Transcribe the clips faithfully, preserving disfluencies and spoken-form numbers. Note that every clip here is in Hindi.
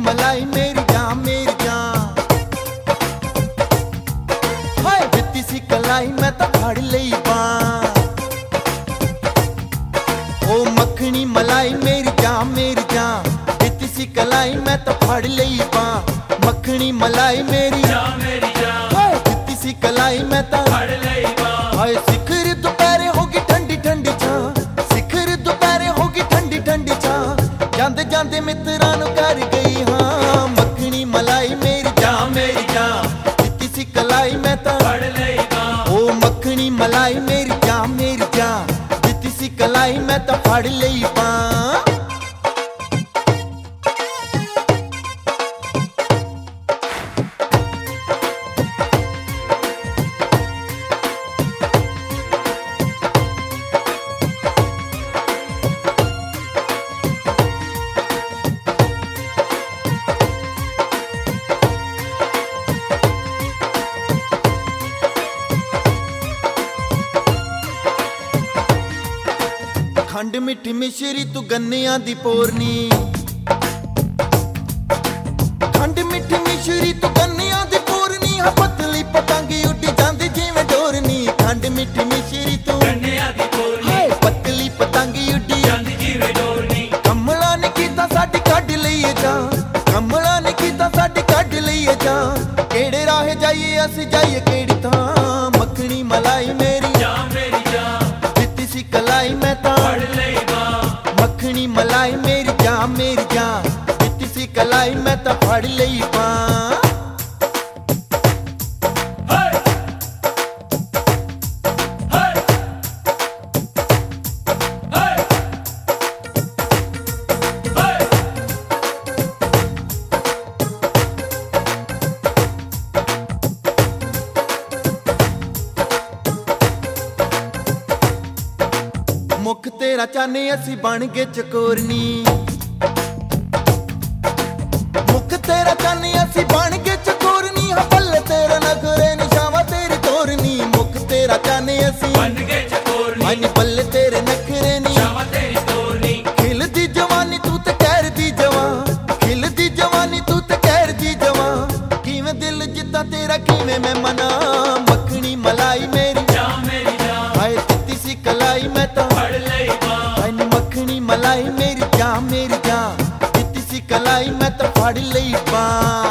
मलाई मेरी जान मेरी जान, हाय दित्ती सी कलाई मैं तो फड़ लई बां। ओ मखनी मलाई मेरी जान मेरी जान, दित्ती सी कलाई मैं तो फड़ लई बां। मखनी मलाई मेरी जान मेरी जान, हाय दित्ती सी कलाई मैं तो फड़ लई बां। हाय सिखर दोपहरे होगी ठंडी ठंडी छां, सिखर दोपहरे होगी ठंडी ठंडी छां। जांदे जांदे मित्रां नूं कर गई हां, मखनी मलाई मेरी जान मेरी जान, दित्ती सी कलाई मैं तो फड़ लई बां। ओ मखनी मलाई मेरी जान मेरी जान, दित्ती सी कलाई मैं तो फड़ लई बां। खंड मिठी मिश्री तू गन्नियां दी पोरनी, खंड मिठी मिश्री तू गन्नियां दी पोरनी। हाँ पतली पतंगी उड्डी जांदी जिवें डोरनी, खंड मिठी मिश्री तू गन्नियां दी पोरनी, हाय पतली पतंगी उड्डी जांदी जिवें डोरनी। कमला ने कीता साडी कढ लईए जान, कमला ने कीता साडी कढ लईए जान। केड़े राह जाइए अस जाइए केड़ी थां, मखनी मलाई मेरी जान मेरी जान, दित्ती सी कलाई मैं तां फड़ लई बां। मखनी मलाई मेरी जान मेरी जान, दित्ती सी कलाई मैं तो फड़ लई बां। हाय हाय हाय हाय, मुख तेरा चाने असी बन गए चकोरनी, मुख तेरा चाने असी बन गए चकोरनी। हाँ पल्ले तेरा नखरे निशावा तेरी तोरनी, मुख तेरा चाने असी बन गए चकोरनी। हाय पल्ले तेरे नखरे नी। शावा तेरी तोरनी, खिलदी जवानी तू ते कहर दी जवान, खिलदी जवानी तू ते कहर दी जवान। किवें दिल जिद्दा तेरा किवें मैं मना, मखनी मलाई मेरी जान मेरी जान, हाय दित्ती सी कलाई मैं तो फड़ लई बां। हाय नी मखनी मलाई मेरी जान मेरी जान, दित्ती सी कलाई मैं तो फड़ लई बां।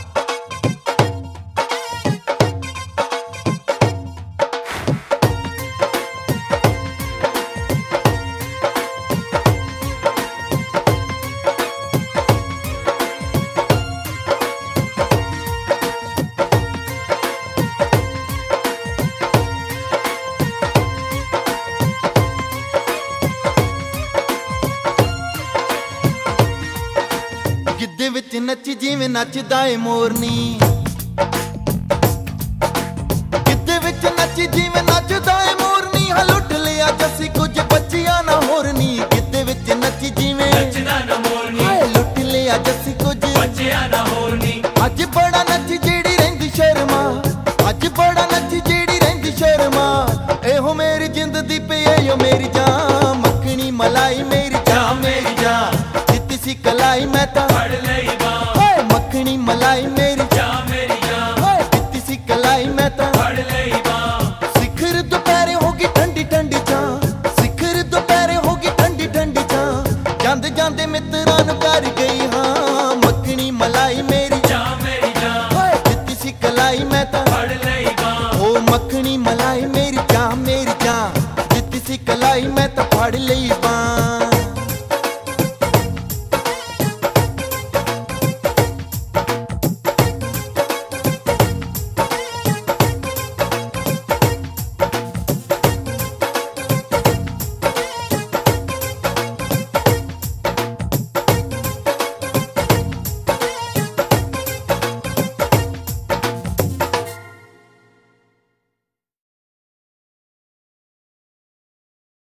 गिद्दे विच नच्ची जिवें नचदा ए मोरनी, गिद्दे विच नच्ची जिवें नचदा ए मोरनी। हाँ लुट लिया जसी कुछ बचिया ना होरनी, गिद्दे विच नच्ची जिवें नचदा ना मोरनी, हाय लुट लिया जसी कुछ बचिया ना होरनी। अज बड़ा नच्ची जेड़ी रहिंदी शर्मा, अज बड़ा नच्ची जेड़ी रहिंदी शर्मा। एहो मेरी जिंद दी पे एयो मेरी जान, मखनी मलाई मेरी जान मेरी जान, दित्ती सी कलाई मैं तो फड़ लई बां। हाय मखनी मलाई मेरी जान मेरी जान, हाय दित्ती सी कलाई मैं तो फड़ लई बां। सिखर दोपहरे होगी ठंडी ठंडी छां, सिखर दोपहरे होगी ठंडी ठंडी छां। जांदे जांदे मित्रां नूं कर गई हां, मखनी मलाई मेरी जान मेरी जान, हाय दित्ती सी कलाई मैं तो फड़ लई बां। ओ मखनी मलाई मेरी जान मेरी जान, दित्ती सी कलाई मैं तो फड़ लई बां।